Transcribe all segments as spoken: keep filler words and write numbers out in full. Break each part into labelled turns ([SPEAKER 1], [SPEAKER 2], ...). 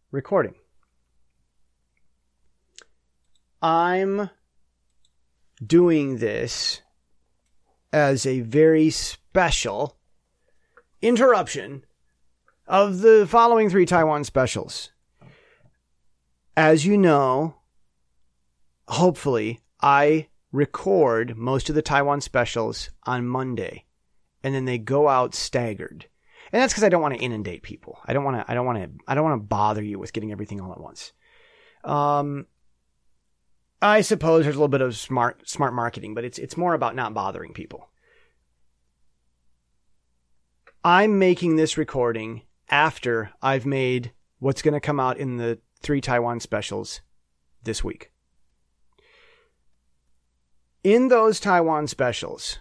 [SPEAKER 1] recording. I'm doing this as a very special interruption of the following three Taiwan specials. As you know, hopefully, I record most of the Taiwan specials on Monday, and then they go out staggered. And that's because I don't want to inundate people. I don't want to. I don't want to. I don't want to bother you with getting everything all at once. Um, I suppose there's a little bit of smart, smart marketing, but it's it's more about not bothering people. I'm making this recording after I've made what's going to come out in the three Taiwan specials this week. In those Taiwan specials,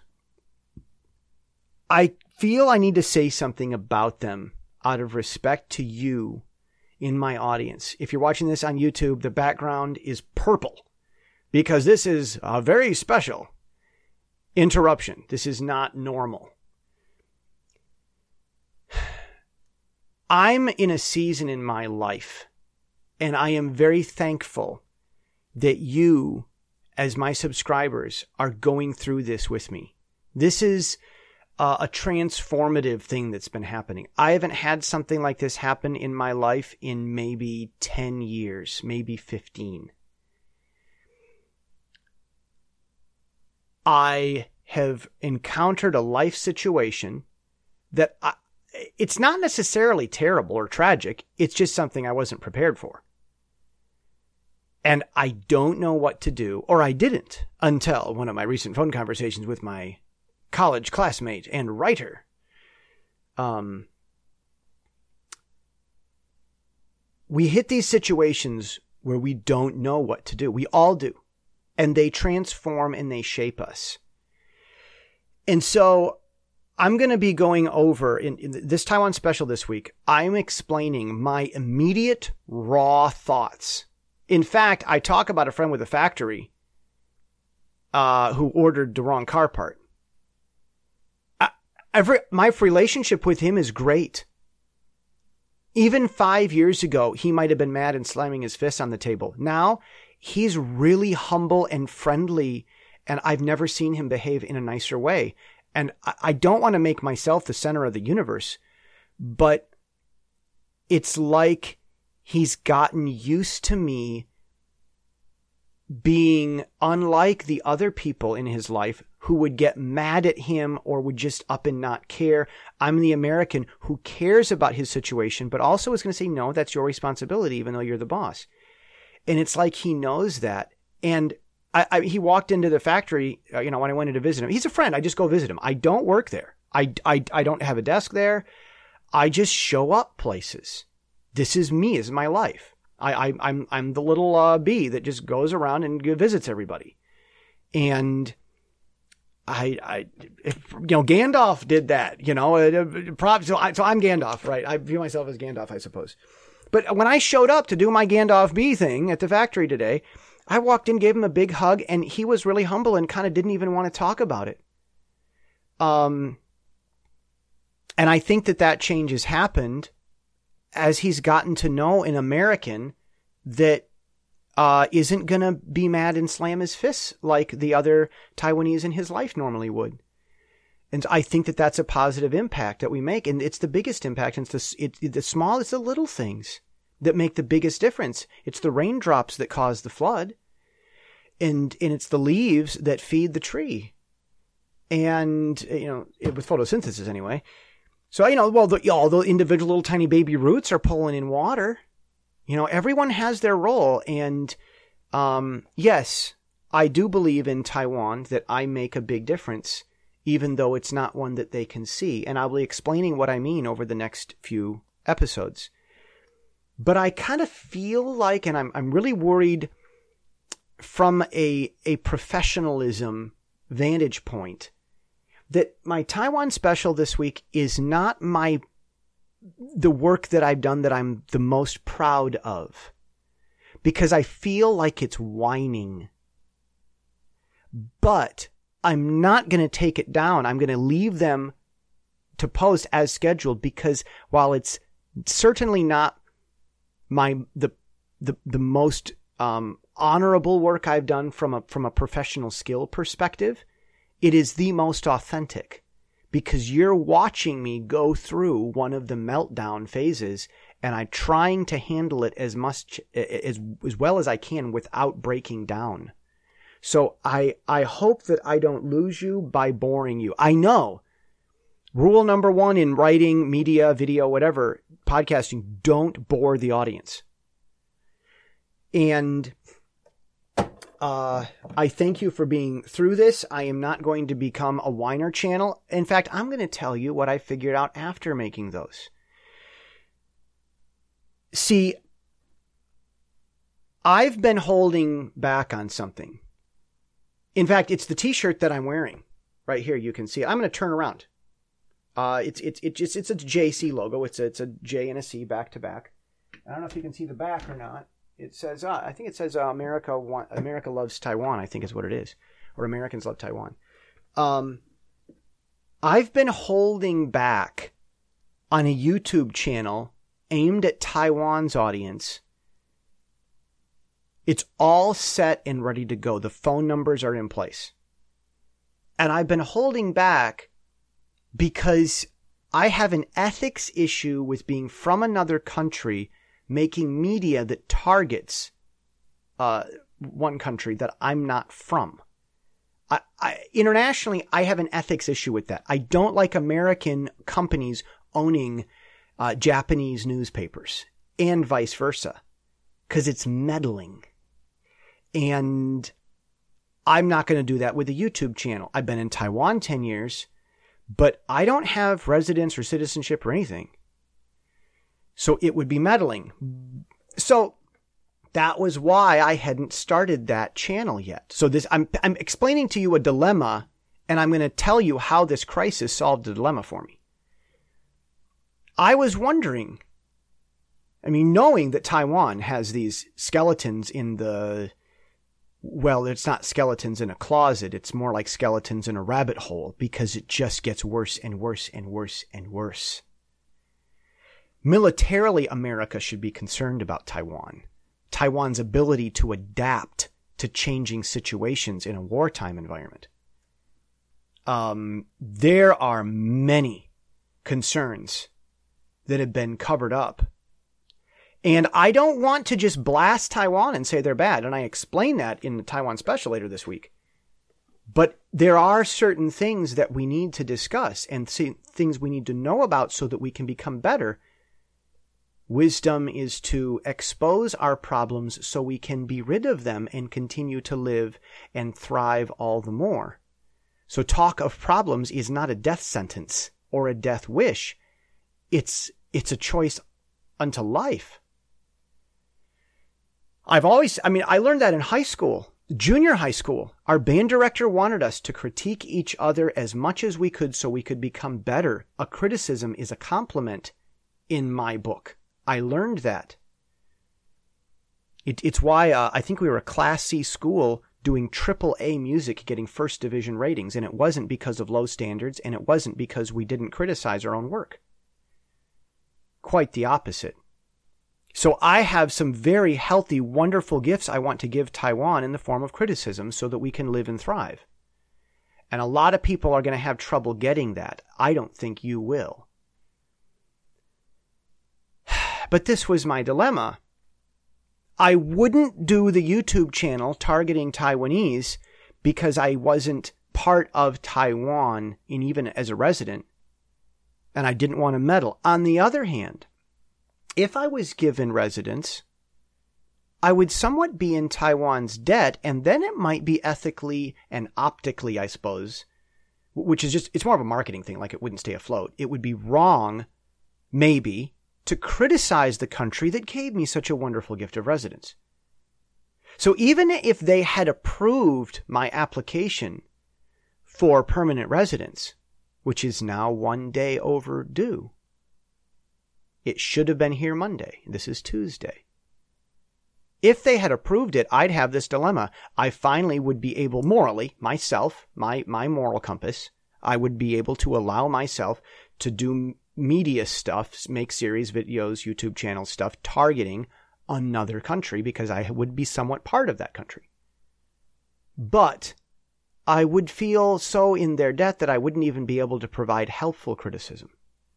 [SPEAKER 1] I feel I need to say something about them out of respect to you in my audience. If you're watching this on YouTube, the background is purple because this is a very special interruption. This is not normal. I'm in a season in my life, and I am very thankful that you, as my subscribers, are going through this with me. This is uh, a transformative thing that's been happening. I haven't had something like this happen in my life in maybe ten years, maybe fifteen. I have encountered a life situation that I, it's not necessarily terrible or tragic. It's just something I wasn't prepared for. And I don't know what to do, or I didn't, until one of my recent phone conversations with my college classmate and writer. Um, we hit these situations where we don't know what to do. We all do. And they transform and they shape us. And so I'm going to be going over, in, in this Taiwan special this week, I'm explaining my immediate raw thoughts. In fact, I talk about a friend with a factory uh, who ordered the wrong car part. I, every, my relationship with him is great. Even five years ago, he might have been mad and slamming his fists on the table. Now, he's really humble and friendly, and I've never seen him behave in a nicer way. And I, I don't want to make myself the center of the universe, but it's like he's gotten used to me being unlike the other people in his life who would get mad at him or would just up and not care. I'm the American who cares about his situation, but also is going to say, no, that's your responsibility, even though you're the boss. And it's like he knows that. And I, I, he walked into the factory, uh, you know, when I went in to visit him. He's a friend. I just go visit him. I don't work there. I, I, I don't have a desk there. I just show up places. This is me. This is my life. I, I, I'm I'm the little uh, bee that just goes around and visits everybody. And I, I if, you know, Gandalf did that. You know, uh, prop, so, I, so I'm Gandalf, right? I view myself as Gandalf, I suppose. But when I showed up to do my Gandalf bee thing at the factory today, I walked in, gave him a big hug, and he was really humble and kind of didn't even want to talk about it. Um, and I think that that change has happened as he's gotten to know an American that uh, isn't going to be mad and slam his fists like the other Taiwanese in his life normally would. And I think that that's a positive impact that we make. And it's the biggest impact. And it's the, it, the small, it's the little things that make the biggest difference. It's the raindrops that cause the flood. And, and it's the leaves that feed the tree. And, you know, it, with photosynthesis anyway. So, you know, well, the, all the individual little tiny baby roots are pulling in water. You know, everyone has their role. And, um, yes, I do believe in Taiwan that I make a big difference, even though it's not one that they can see. And I'll be explaining what I mean over the next few episodes. But I kind of feel like, and I'm I'm really worried from a a professionalism vantage point, that my Taiwan special this week is not my the work that I've done that I'm the most proud of, because I feel like it's whining. But I'm not going to take it down. I'm going to leave them to post as scheduled, because while it's certainly not my the the the most um, honorable work I've done from a from a professional skill perspective. It is the most authentic because you're watching me go through one of the meltdown phases, and I'm trying to handle it as much as as well as I can without breaking down. So I I hope that I don't lose you by boring you. I know. Rule number one in writing, media, video, whatever, podcasting, don't bore the audience. And uh, I thank you for being through this. I am not going to become a whiner channel. In fact, I'm going to tell you what I figured out after making those. See, I've been holding back on something. In fact, it's the t-shirt that I'm wearing. Right here, you can see it. I'm going to turn around. Uh, it's it's it's just it's a J C logo. It's a it's a J and a C back to back. I don't know if you can see the back or not. It says uh, I think it says uh, America want, America loves Taiwan. I think is what it is, or Americans love Taiwan. Um, I've been holding back on a YouTube channel aimed at Taiwan's audience. It's all set and ready to go. The phone numbers are in place, and I've been holding back because I have an ethics issue with being from another country, making media that targets uh, one country that I'm not from. I, I, internationally, I have an ethics issue with that. I don't like American companies owning uh, Japanese newspapers and vice versa because it's meddling. And I'm not going to do that with a YouTube channel. I've been in Taiwan ten years. But I don't have residence or citizenship or anything. So it would be meddling. So that was why I hadn't started that channel yet. So this, I'm, I'm explaining to you a dilemma, and I'm going to tell you how this crisis solved the dilemma for me. I was wondering, I mean, knowing that Taiwan has these skeletons in the, well, it's not skeletons in a closet. It's more like skeletons in a rabbit hole because it just gets worse and worse and worse and worse. Militarily, America should be concerned about Taiwan. Taiwan's ability to adapt to changing situations in a wartime environment. Um, there are many concerns that have been covered up. And I don't want to just blast Taiwan and say they're bad. And I explain that in the Taiwan special later this week. But there are certain things that we need to discuss and things we need to know about so that we can become better. Wisdom is to expose our problems so we can be rid of them and continue to live and thrive all the more. So talk of problems is not a death sentence or a death wish. It's, it's a choice unto life. I've always, I mean, I learned that in high school, junior high school. Our band director wanted us to critique each other as much as we could so we could become better. A criticism is a compliment in my book. I learned that. It, it's why uh, I think we were a Class C school doing triple A music, getting first division ratings. And it wasn't because of low standards, and it wasn't because we didn't criticize our own work. Quite the opposite. So I have some very healthy, wonderful gifts I want to give Taiwan in the form of criticism so that we can live and thrive. And a lot of people are going to have trouble getting that. I don't think you will. But this was my dilemma. I wouldn't do the YouTube channel targeting Taiwanese because I wasn't part of Taiwan, and even as a resident, and I didn't want to meddle. On the other hand, if I was given residence, I would somewhat be in Taiwan's debt, and then it might be ethically and optically, I suppose, which is just, it's more of a marketing thing, like it wouldn't stay afloat. It would be wrong, maybe, to criticize the country that gave me such a wonderful gift of residence. So even if they had approved my application for permanent residence, which is now one day overdue, it should have been here Monday. This is Tuesday. If they had approved it, I'd have this dilemma. I finally would be able, morally, myself, my, my moral compass, I would be able to allow myself to do media stuff, make series, videos, YouTube channel stuff, targeting another country because I would be somewhat part of that country. But I would feel so in their debt that I wouldn't even be able to provide helpful criticism.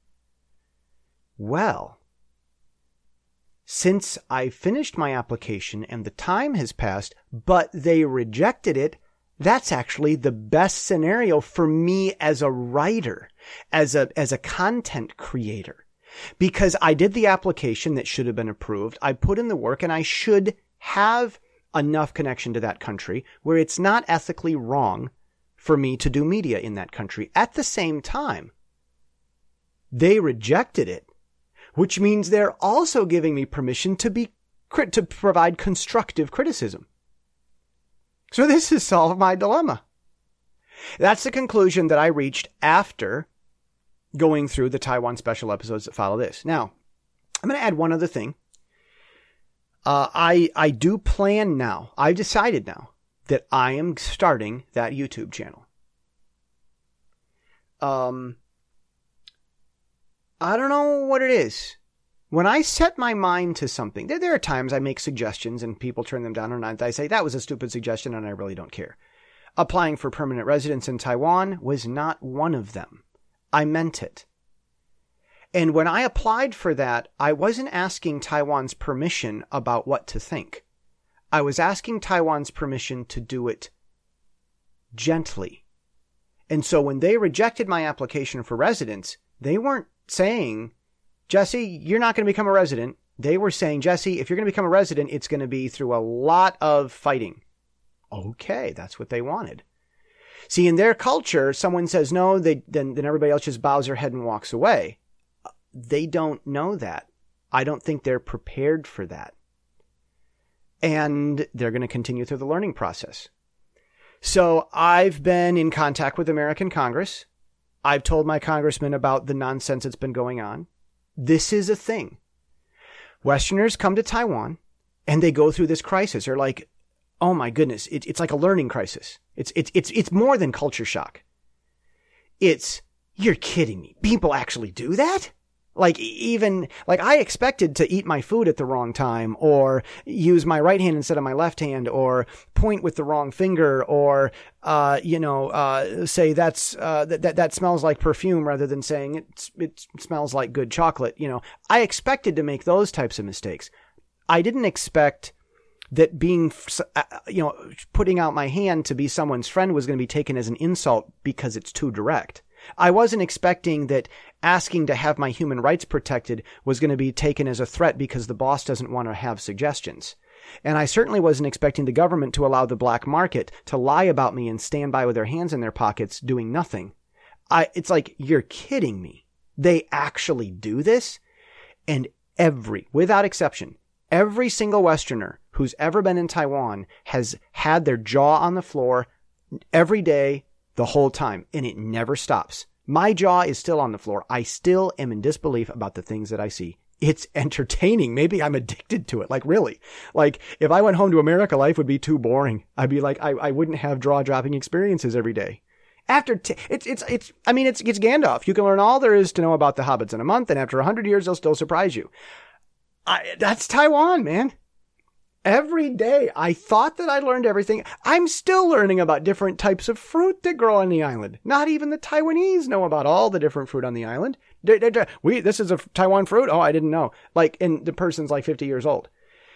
[SPEAKER 1] Well, since I finished my application and the time has passed, but they rejected it, that's actually the best scenario for me as a writer, as a, as a content creator. Because I did the application that should have been approved, I put in the work, and I should have enough connection to that country where it's not ethically wrong for me to do media in that country. At the same time, they rejected it, which means they're also giving me permission to be to provide constructive criticism. So this has solved my dilemma. That's the conclusion that I reached after going through the Taiwan special episodes that follow this. Now, I'm going to add one other thing. Uh, I I do plan now. I've decided now that I am starting that YouTube channel. Um, I don't know what it is. When I set my mind to something, there, there are times I make suggestions and people turn them down, and I say, that was a stupid suggestion and I really don't care. Applying for permanent residence in Taiwan was not one of them. I meant it. And when I applied for that, I wasn't asking Taiwan's permission about what to think. I was asking Taiwan's permission to do it gently. And so when they rejected my application for residence, they weren't saying, Jesse, you're not going to become a resident. They were saying, Jesse, if you're going to become a resident, it's going to be through a lot of fighting. Okay, that's what they wanted. See, in their culture, someone says no, they, then, then everybody else just bows their head and walks away. They don't know that. I don't think they're prepared for that. And they're going to continue through the learning process. So I've been in contact with American Congress. I've told my congressman about the nonsense that's been going on. This is a thing. Westerners come to Taiwan and they go through this crisis. They're like, oh my goodness, it, it's like a learning crisis. It's, it's, it's, it's more than culture shock. It's, you're kidding me. People actually do that? Like even, like I expected to eat my food at the wrong time, or use my right hand instead of my left hand, or point with the wrong finger, or, uh, you know, uh, say that's, uh, that, that, that smells like perfume rather than saying it's, it smells like good chocolate. You know, I expected to make those types of mistakes. I didn't expect that being, you know, putting out my hand to be someone's friend was going to be taken as an insult because it's too direct. I wasn't expecting that asking to have my human rights protected was going to be taken as a threat because the boss doesn't want to have suggestions. And I certainly wasn't expecting the government to allow the black market to lie about me and stand by with their hands in their pockets doing nothing. I, it's like, you're kidding me. They actually do this? And every, without exception, every single Westerner who's ever been in Taiwan has had their jaw on the floor every day, the whole time, and it never stops. My jaw is still on the floor. I still am in disbelief about the things that I see. It's entertaining. Maybe I'm addicted to it. Like, really. Like, if I went home to America, life would be too boring. I'd be like, I, I wouldn't have jaw-dropping experiences every day. After, t- it's, it's, it's, I mean, it's, it's Gandalf. You can learn all there is to know about the hobbits in a month, and after a hundred years, they'll still surprise you. I, that's Taiwan, man. Every day, I thought that I learned everything. I'm still learning about different types of fruit that grow on the island. Not even the Taiwanese know about all the different fruit on the island. We, this is a Taiwan fruit? Oh, I didn't know. Like, and the person's like fifty years old.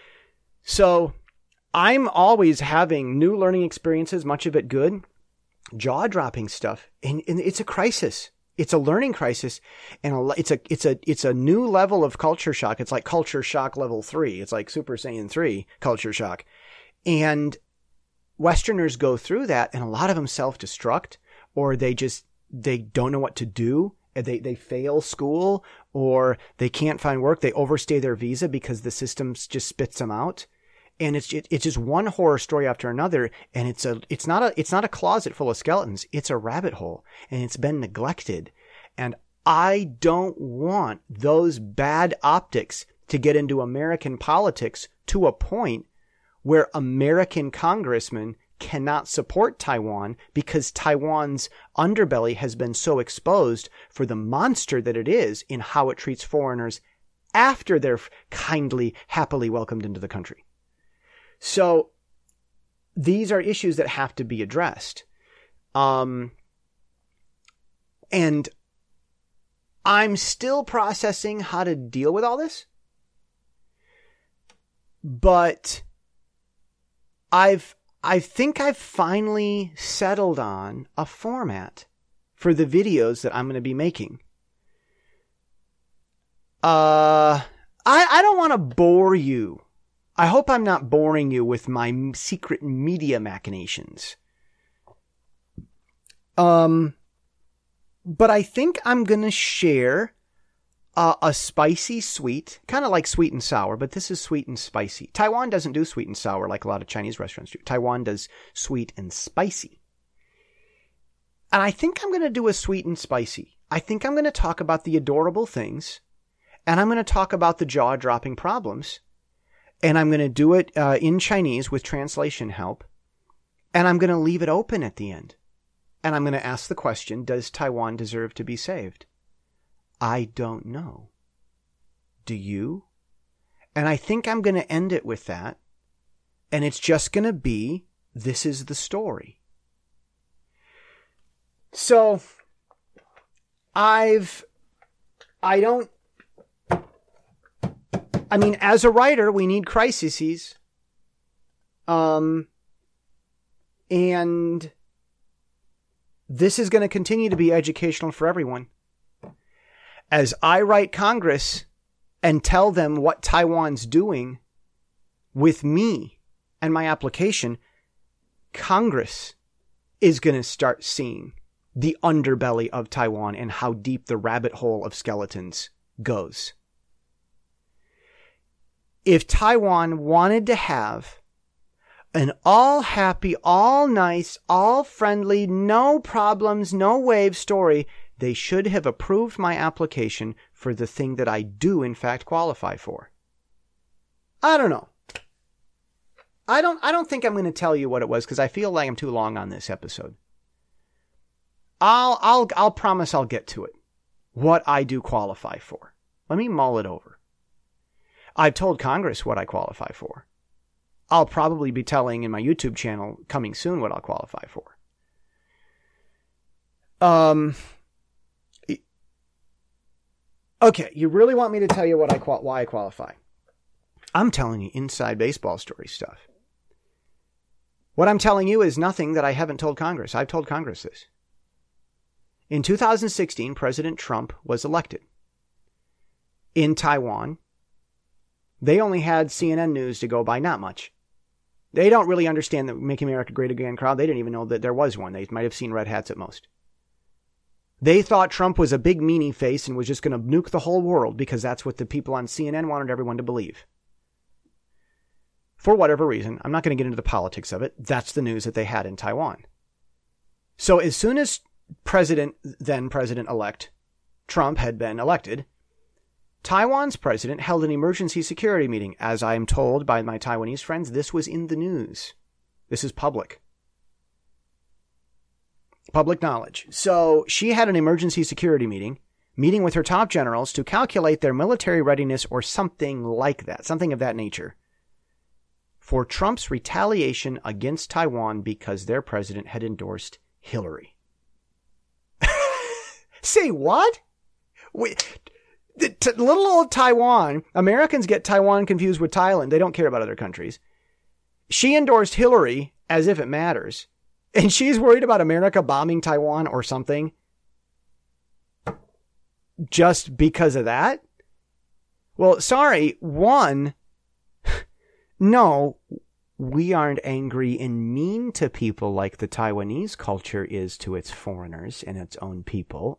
[SPEAKER 1] So I'm always having new learning experiences, much of it good, jaw-dropping stuff. And, and it's a crisis. It's a learning crisis, and a, it's a it's a it's a new level of culture shock. It's like culture shock level three. It's like Super Saiyan three culture shock, and Westerners go through that, and a lot of them self-destruct, or they just they don't know what to do. They they fail school, or they can't find work. They overstay their visa because the system just spits them out. And it's it, it's just one horror story after another, and it's a it's not a it's not a closet full of skeletons. It's a rabbit hole, and it's been neglected. And I don't want those bad optics to get into American politics to a point where American congressmen cannot support Taiwan because Taiwan's underbelly has been so exposed for the monster that it is in how it treats foreigners after they're kindly, happily welcomed into the country. So these are issues that have to be addressed. Um, and I'm still processing how to deal with all this. But I've, I think I've finally settled on a format for the videos that I'm going to be making. Uh, I, I don't want to bore you. I hope I'm not boring you with my secret media machinations. Um, but I think I'm going to share uh, a spicy sweet, kind of like sweet and sour, but this is sweet and spicy. Taiwan doesn't do sweet and sour like a lot of Chinese restaurants do. Taiwan does sweet and spicy. And I think I'm going to do a sweet and spicy. I think I'm going to talk about the adorable things, and I'm going to talk about the jaw-dropping problems, and I'm going to do it uh, in Chinese with translation help, and I'm going to leave it open at the end. And I'm going to ask the question, does Taiwan deserve to be saved? I don't know. Do you? And I think I'm going to end it with that. And it's just going to be, this is the story. So, I've, I don't, I mean, as a writer, we need crises. Um, and this is going to continue to be educational for everyone. As I write Congress and tell them what Taiwan's doing with me and my application, Congress is going to start seeing the underbelly of Taiwan and how deep the rabbit hole of skeletons goes. If Taiwan wanted to have an all happy, all nice, all friendly, no problems, no waves story, they should have approved my application for the thing that I do in fact qualify for. I don't know. I don't, I don't think I'm going to tell you what it was because I feel like I'm too long on this episode. I'll, I'll, I'll promise I'll get to it. What I do qualify for. Let me mull it over. I've told Congress what I qualify for. I'll probably be telling in my YouTube channel coming soon what I'll qualify for. Um. Okay, you really want me to tell you what I qual- why I qualify? I'm telling you inside baseball story stuff. What I'm telling you is nothing that I haven't told Congress. I've told Congress this. In two thousand sixteen, President Trump was elected. In Taiwan, they only had C N N News to go by, not much. They don't really understand the Make America Great Again crowd. They didn't even know that there was one. They might have seen red hats at most. They thought Trump was a big meanie face and was just going to nuke the whole world because that's what the people on C N N wanted everyone to believe. For whatever reason, I'm not going to get into the politics of it. That's the news that they had in Taiwan. So as soon as President, then President-elect Trump had been elected, Taiwan's president held an emergency security meeting. As I am told by my Taiwanese friends, this was in the news. This is public. Public knowledge. So she had an emergency security meeting, meeting with her top generals to calculate their military readiness or something like that, something of that nature, for Trump's retaliation against Taiwan because their president had endorsed Hillary. Say what? Wait, t- little old Taiwan, Americans get Taiwan confused with Thailand. They don't care about other countries. She endorsed Hillary as if it matters. And she's worried about America bombing Taiwan or something just because of that? Well, sorry. One, no, we aren't angry and mean to people like the Taiwanese culture is to its foreigners and its own people.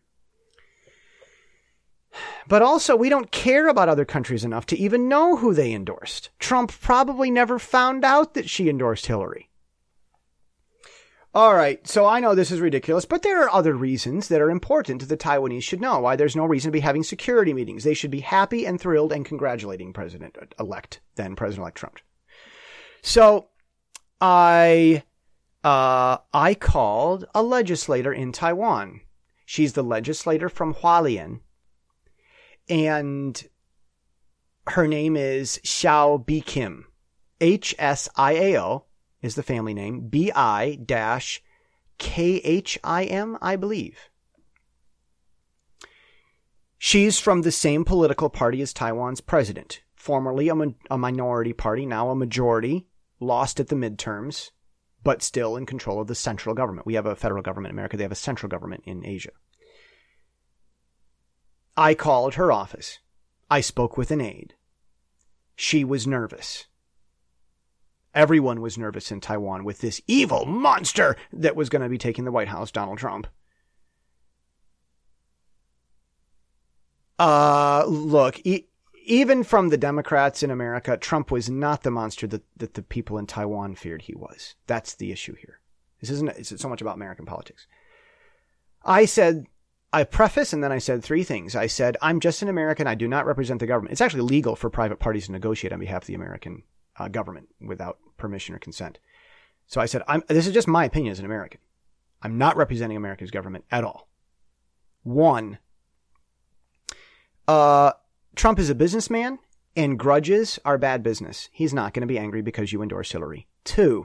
[SPEAKER 1] But also, we don't care about other countries enough to even know who they endorsed. Trump probably never found out that she endorsed Hillary. All right, so I know this is ridiculous, but there are other reasons that are important the Taiwanese should know why there's no reason to be having security meetings. They should be happy and thrilled and congratulating President-elect, then President-elect Trump. So I uh, I called a legislator in Taiwan. She's the legislator from Hualien. And Her name is Hsiao Bi-khim. H S I A O is the family name. B I K H I M, I believe. She's from the same political party as Taiwan's president. Formerly a, mi- a minority party, now a majority. Lost at the midterms, but still in control of the central government. We have a federal government in America. They have a central government in Asia. I called her office. I spoke with an aide. She was nervous. Everyone was nervous in Taiwan with this evil monster that was going to be taking the White House, Donald Trump. Uh, look, e- even from the Democrats in America, Trump was not the monster that, that the people in Taiwan feared he was. That's the issue here. This isn't it's so much about American politics. I said, I preface and then I said three things. I said, I'm just an American. I do not represent the government. It's actually legal for private parties to negotiate on behalf of the American uh, government without permission or consent. So I said, I'm, this is just my opinion as an American. I'm not representing America's government at all. One, uh, Trump is a businessman and grudges are bad business. He's not going to be angry because you endorse Hillary. Two,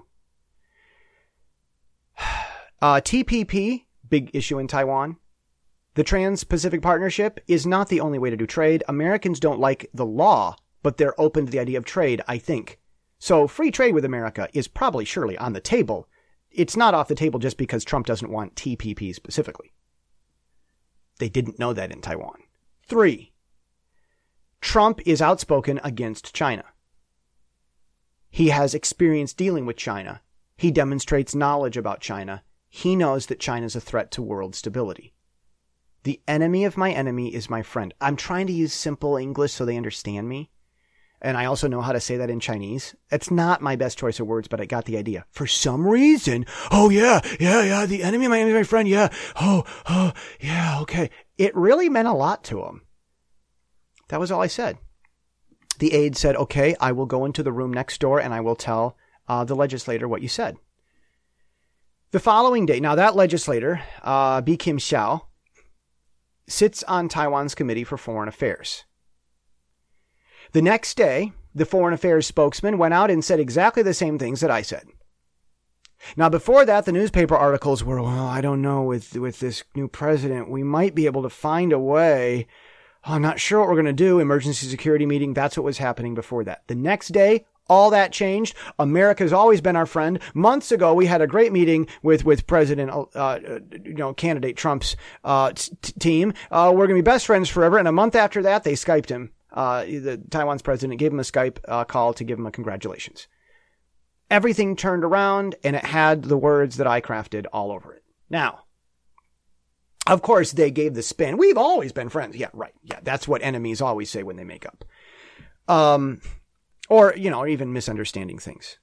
[SPEAKER 1] uh, T P P, big issue in Taiwan. The Trans-Pacific Partnership is not the only way to do trade. Americans don't like the law, but they're open to the idea of trade, I think. So free trade with America is probably surely on the table. It's not off the table just because Trump doesn't want T P P specifically. They didn't know that in Taiwan. Three, Trump is outspoken against China. He has experience dealing with China. He demonstrates knowledge about China. He knows that China is a threat to world stability. The enemy of my enemy is my friend. I'm trying to use simple English so they understand me. And I also know how to say that in Chinese. It's not my best choice of words, but I got the idea. For some reason, oh yeah, yeah, yeah, the enemy of my enemy is my friend, yeah, oh, oh, yeah, okay. It really meant a lot to him. That was all I said. The aide said, okay, I will go into the room next door and I will tell uh, the legislator what you said. The following day, now that legislator, uh, Bi-khim Hsiao, sits on Taiwan's Committee for Foreign Affairs. The next day, the Foreign Affairs spokesman went out and said exactly the same things that I said. Now, before that, the newspaper articles were, well, I don't know, with, with this new president, we might be able to find a way. Oh, I'm not sure what we're going to do. Emergency security meeting. That's what was happening before that. The next day, all that changed. America's always been our friend. Months ago, we had a great meeting with, with President, uh, you know, candidate Trump's, uh, t- team. Uh, we're going to be best friends forever. And a month after that, they Skyped him. Uh, the Taiwan's president gave him a Skype uh, call to give him a congratulations. Everything turned around and it had the words that I crafted all over it. Now, of course, they gave the spin. We've always been friends. Yeah, right. Yeah, that's what enemies always say when they make up. Um, Or, you know, even misunderstanding things.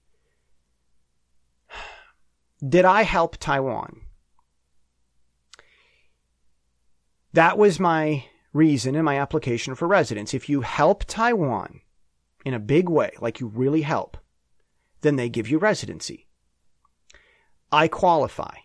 [SPEAKER 1] Did I help Taiwan? That was my reason in my application for residence. If you help Taiwan in a big way, like you really help, then they give you residency. I qualify.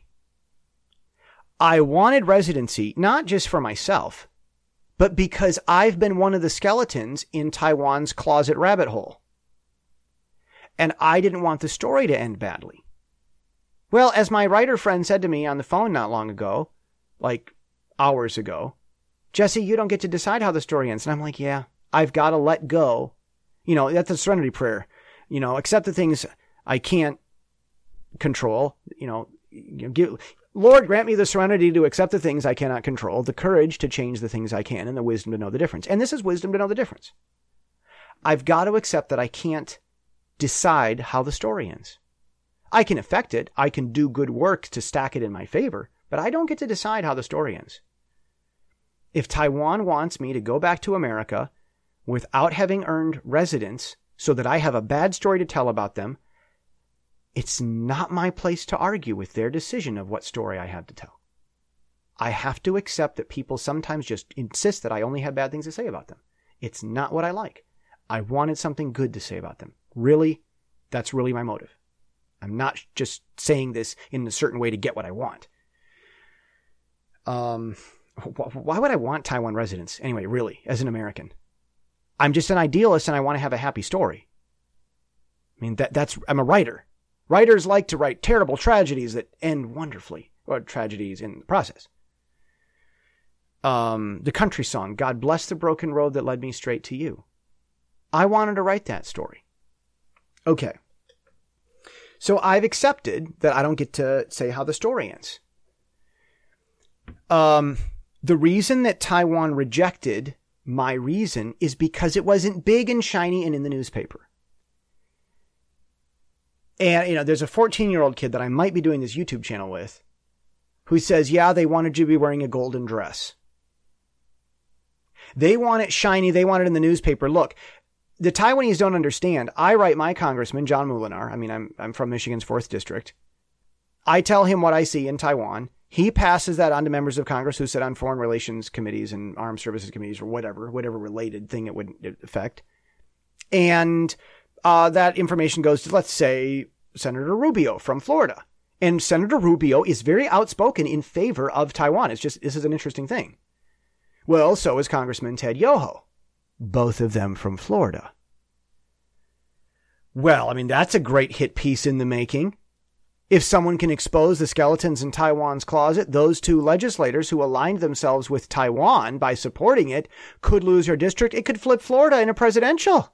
[SPEAKER 1] I wanted residency, not just for myself, but because I've been one of the skeletons in Taiwan's closet rabbit hole. And I didn't want the story to end badly. Well, as my writer friend said to me on the phone not long ago, like hours ago, Jesse, you don't get to decide how the story ends. And I'm like, yeah, I've got to let go. You know, that's a serenity prayer. You know, accept the things I can't control. You know, you know give, Lord, grant me the serenity to accept the things I cannot control, the courage to change the things I can, and the wisdom to know the difference. And this is wisdom to know the difference. I've got to accept that I can't decide how the story ends. I can affect it. I can do good work to stack it in my favor, but I don't get to decide how the story ends. If Taiwan wants me to go back to America without having earned residence so that I have a bad story to tell about them, it's not my place to argue with their decision of what story I have to tell. I have to accept that people sometimes just insist that I only have bad things to say about them. It's not what I like. I wanted something good to say about them. Really, that's really my motive. I'm not just saying this in a certain way to get what I want. Um, why would I want Taiwan residence? Anyway, really, as an American. I'm just an idealist and I want to have a happy story. I mean, that that's, I'm a writer. Writers like to write terrible tragedies that end wonderfully, or tragedies in the process. Um, the country song, God bless the broken road that led me straight to you. I wanted to write that story. Okay. So I've accepted that I don't get to say how the story ends. Um, the reason that Taiwan rejected my reason is because it wasn't big and shiny and in the newspaper. And, you know, there's a fourteen-year-old kid that I might be doing this YouTube channel with who says, yeah, they wanted you to be wearing a golden dress. They want it shiny. They want it in the newspaper. Look, the Taiwanese don't understand. I write my congressman, John Moolenaar. I mean, I'm, I'm from Michigan's fourth district. I tell him what I see in Taiwan. He passes that on to members of Congress who sit on foreign relations committees and armed services committees or whatever, whatever related thing it would affect. And uh, that information goes to, let's say, Senator Rubio from Florida. And Senator Rubio is very outspoken in favor of Taiwan. It's just, this is an interesting thing. Well, so is Congressman Ted Yoho. Both of them from Florida. Well, I mean, that's a great hit piece in the making. If someone can expose the skeletons in Taiwan's closet, those two legislators who aligned themselves with Taiwan by supporting it could lose their district. It could flip Florida in a presidential.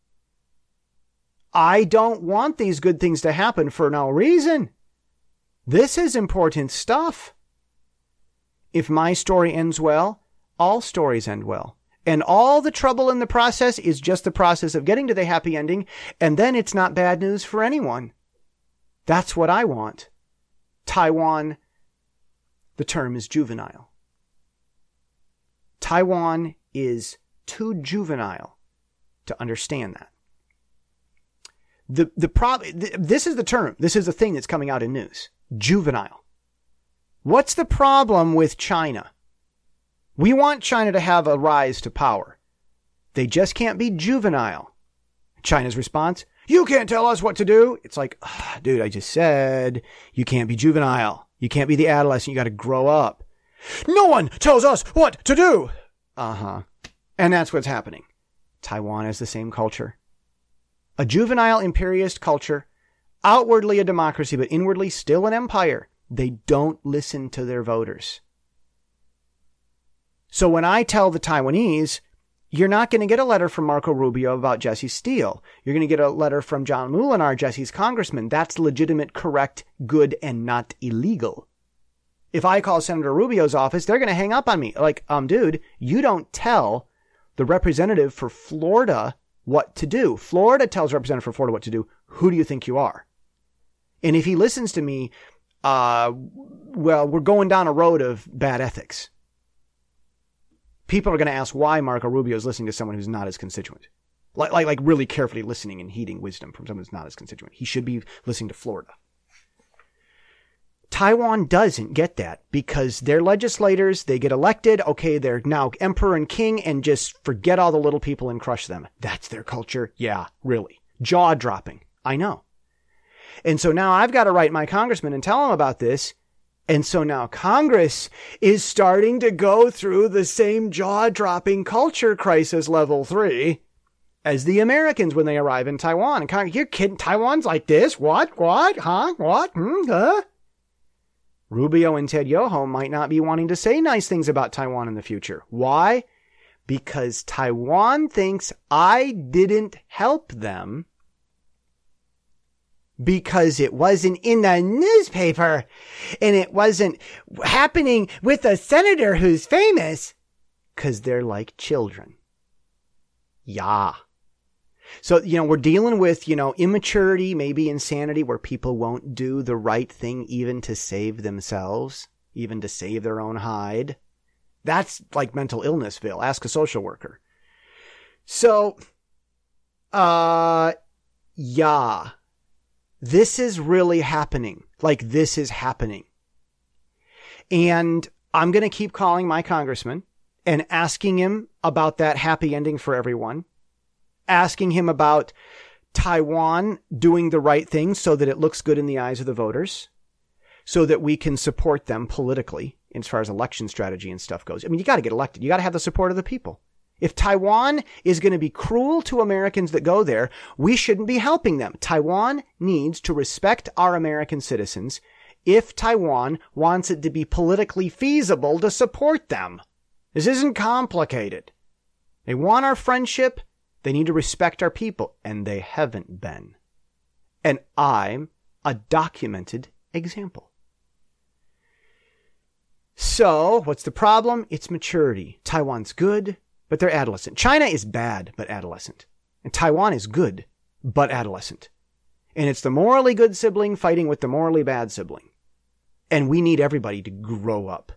[SPEAKER 1] I don't want these good things to happen for no reason. This is important stuff. If my story ends well, all stories end well. And all the trouble in the process is just the process of getting to the happy ending, and then it's not bad news for anyone. That's what I want. Taiwan, the term is juvenile. Taiwan is too juvenile to understand that. The the problem, this is the term, this is the thing that's coming out in news. Juvenile. What's the problem with China? We want China to have a rise to power. They just can't be juvenile. China's response, you can't tell us what to do. It's like, oh, dude, I just said you can't be juvenile. You can't be the adolescent. You got to grow up. No one tells us what to do. Uh-huh. And that's what's happening. Taiwan has the same culture. A juvenile imperialist culture, outwardly a democracy, but inwardly still an empire. They don't listen to their voters. So when I tell the Taiwanese, you're not going to get a letter from Marco Rubio about Jesse Steele. You're going to get a letter from John Moolenaar, Jesse's congressman. That's legitimate, correct, good, and not illegal. If I call Senator Rubio's office, they're going to hang up on me. Like, um, dude, you don't tell the representative for Florida what to do. Florida tells the representative for Florida what to do. Who do you think you are? And if he listens to me, uh, well, we're going down a road of bad ethics. People are going to ask why Marco Rubio is listening to someone who's not his constituent. Like, like, like really carefully listening and heeding wisdom from someone who's not his constituent. He should be listening to Florida. Taiwan doesn't get that because their legislators, they get elected. Okay, they're now emperor and king and just forget all the little people and crush them. That's their culture. Yeah, really. Jaw dropping. I know. And so now I've got to write my congressman and tell him about this. And so now Congress is starting to go through the same jaw-dropping culture crisis level three as the Americans when they arrive in Taiwan. And Congress, you're kidding? Taiwan's like this? What? What? Huh? What? Hmm? Huh? Rubio and Ted Yoho might not be wanting to say nice things about Taiwan in the future. Why? Because Taiwan thinks I didn't help them because it wasn't in the newspaper and it wasn't happening with a senator who's famous because they're like children. Yeah. So, you know, we're dealing with, you know, immaturity, maybe insanity, where people won't do the right thing even to save themselves, even to save their own hide. That's like mental illnessville. Ask a social worker. So, uh, yeah. This is really happening. Like, this is happening. And I'm going to keep calling my congressman and asking him about that happy ending for everyone. Asking him about Taiwan doing the right thing so that it looks good in the eyes of the voters. So that we can support them politically as far as election strategy and stuff goes. I mean, you got to get elected. You got to have the support of the people. If Taiwan is going to be cruel to Americans that go there, we shouldn't be helping them. Taiwan needs to respect our American citizens if Taiwan wants it to be politically feasible to support them. This isn't complicated. They want our friendship. They need to respect our people, and they haven't been. And I'm a documented example. So, what's the problem? It's maturity. Taiwan's good, but they're adolescent. China is bad, but adolescent. And Taiwan is good, but adolescent. And it's the morally good sibling fighting with the morally bad sibling. And we need everybody to grow up.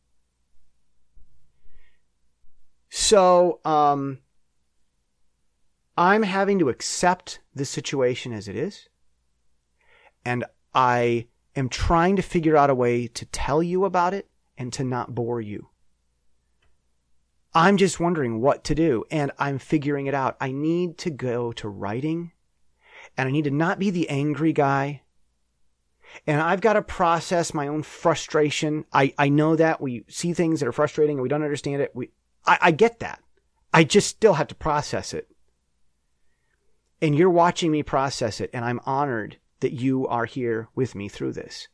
[SPEAKER 1] So, um, I'm having to accept this situation as it is. And I am trying to figure out a way to tell you about it and to not bore you. I'm just wondering what to do, and I'm figuring it out. I need to go to writing, and I need to not be the angry guy. And I've got to process my own frustration. I, I know that we see things that are frustrating and we don't understand it. We, I, I get that. I just still have to process it. And you're watching me process it, and I'm honored that you are here with me through this.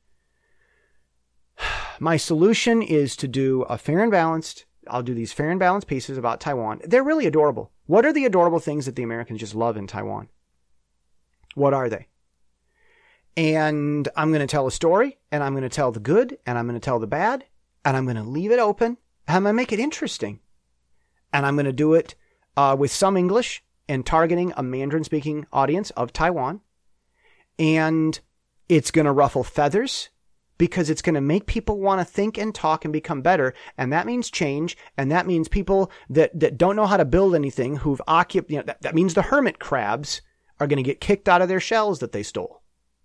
[SPEAKER 1] My solution is to do a fair and balanced, I'll do these fair and balanced pieces about Taiwan. They're really adorable. What are the adorable things that the Americans just love in Taiwan? What are they? And I'm going to tell a story, and I'm going to tell the good, and I'm going to tell the bad, and I'm going to leave it open, and I'm going to make it interesting. And I'm going to do it uh, with some English and targeting a Mandarin-speaking audience of Taiwan. And it's going to ruffle feathers, because it's going to make people want to think and talk and become better. And that means change. And that means people that, that don't know how to build anything, who've occupied, you know, that, that means the hermit crabs are going to get kicked out of their shells that they stole.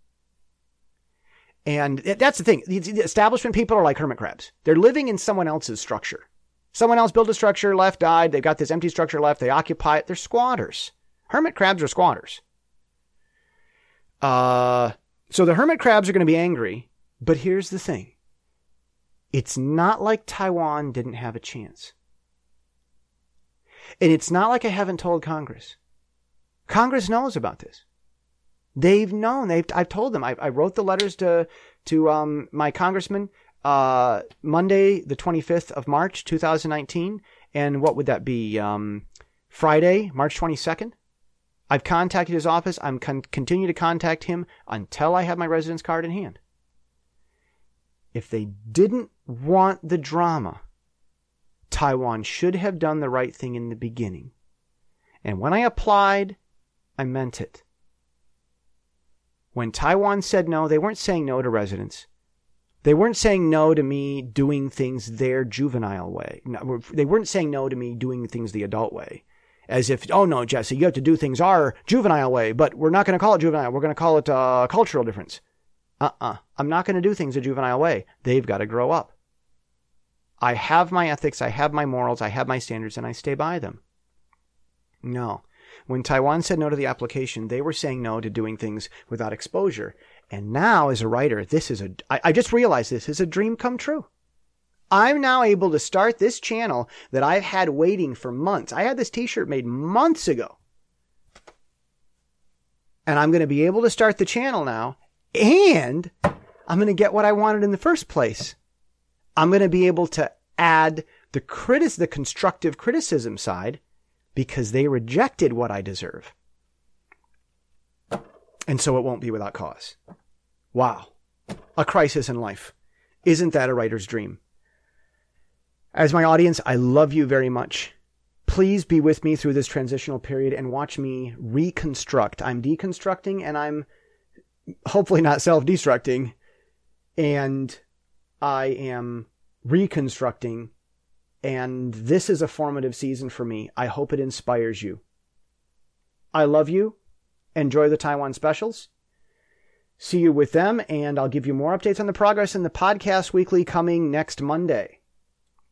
[SPEAKER 1] And that's the thing. The establishment people are like hermit crabs. They're living in someone else's structure. Someone else built a structure, left, died. They've got this empty structure left. They occupy it. They're squatters. Hermit crabs are squatters. Uh, so the hermit crabs are going to be angry. But here's the thing. It's not like Taiwan didn't have a chance. And it's not like I haven't told Congress. Congress knows about this. They've known. They've, I've told them. I, I wrote the letters to, to, um, my congressman, uh, Monday, the twenty-fifth of March, two thousand nineteen. And what would that be? Um, Friday, March twenty-second. I've contacted his office. I'm con- continue to contact him until I have my residence card in hand. If they didn't want the drama, Taiwan should have done the right thing in the beginning. And when I applied, I meant it. When Taiwan said no, they weren't saying no to residents. They weren't saying no to me doing things their juvenile way. No, they weren't saying no to me doing things the adult way. As if, oh no, Jesse, you have to do things our juvenile way, but we're not going to call it juvenile. We're going to call it a cultural difference. Uh-uh. I'm not going to do things a juvenile way. They've got to grow up. I have my ethics, I have my morals, I have my standards, and I stay by them. No. When Taiwan said no to the application, they were saying no to doing things without exposure. And now, as a writer, this is a, I, I just realized this is a dream come true. I'm now able to start this channel that I've had waiting for months. I had this t-shirt made months ago. And I'm going to be able to start the channel now. And I'm going to get what I wanted in the first place. I'm going to be able to add the critic, the constructive criticism side, because they rejected what I deserve. And so it won't be without cause. Wow. A crisis in life. Isn't that a writer's dream? As my audience, I love you very much. Please be with me through this transitional period and watch me reconstruct. I'm deconstructing and I'm hopefully not self-destructing, and I am reconstructing, and this is a formative season for me. I hope it inspires you. I love you. Enjoy the Taiwan specials. See you with them, and I'll give you more updates on the progress in the podcast weekly coming next Monday.